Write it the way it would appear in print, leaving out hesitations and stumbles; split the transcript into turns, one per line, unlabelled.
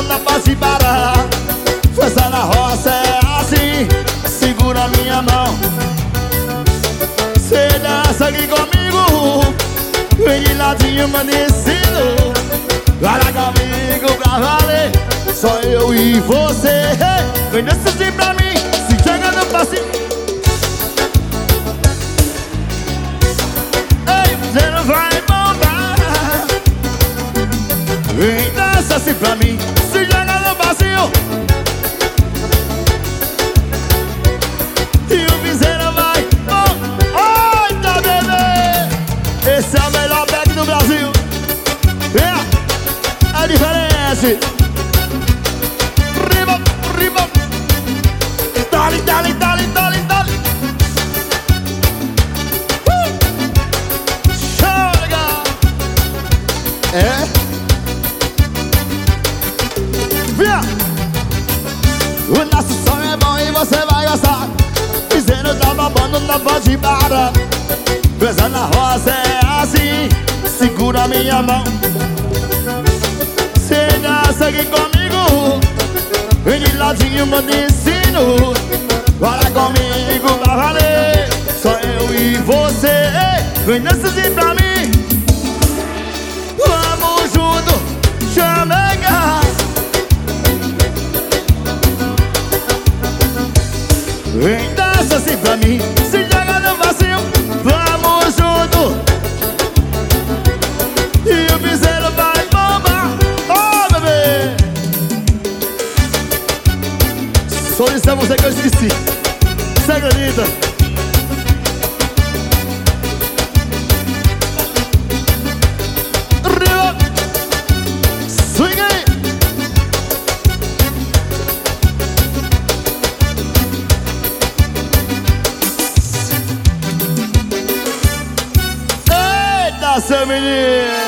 babando, não pode parar. Festa na roça é assim, segura minha mão. Cê dança aqui comigo, vem de ladinho amanhecido. Olha comigo pra valer, só eu e você. Vem dança assim pra mim, se joga no passinho. Ei, você não vai bombar. Vem dança assim pra mim, se joga no passinho. E o piseiro vai bom. Eita, bebê, esse é o melhor back do Brasil. É diferente. Riba, riba. Dale, dale, dale, dale, dale. Chega. É. Via. O nosso som é bom e você vai gostar. Dizendo tá babando, não pode parar. Festa na roça é assim, segura minha mão. Cê dança aqui comigo, vem de ladinho, mano, ensino. Bora comigo pra valer, só eu e você. Vem dança assim pra mim. Vamos junto, chamega. Vem dança assim pra mim, se joga no vazio. Vamos junto. E o piseiro vai bombar. Oh, bebê, só isso é você que eu esqueci. Você acredita? Riba. Swing aí. Eita, seu menino.